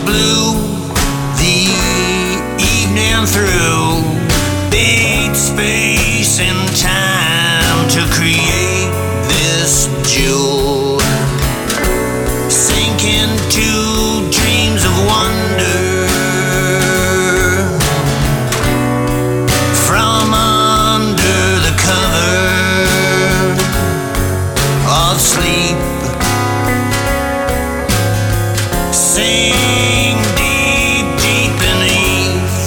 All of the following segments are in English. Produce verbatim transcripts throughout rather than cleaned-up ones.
blue the evening through. Big space and time to create this jewel. Sink into dreams of wonder from under the cover of sleep. Sing deep, deep beneath.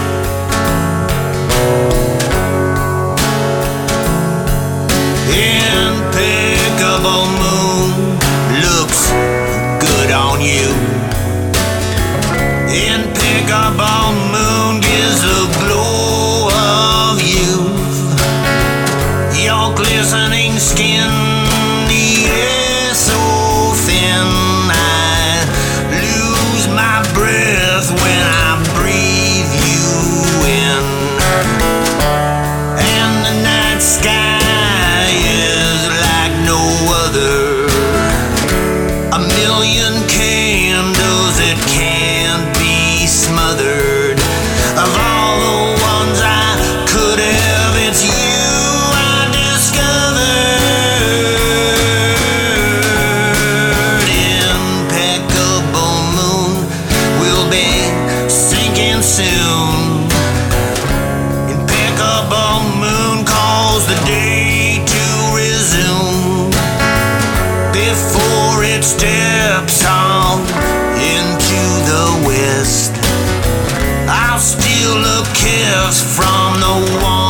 Impeccable moon looks good on you. Impeccable moon gives a glow of youth. Your glistening skin, the air so thin, I lose my breath when I breathe you in. And the night sky is like no other, a million candles that can't be smothered. Of all the ones I could have, it's you I discovered. Impeccable moon will be sinking soon. Impeccable moon calls the day to resume. Before it steps on into the west, I'll steal a kiss from the one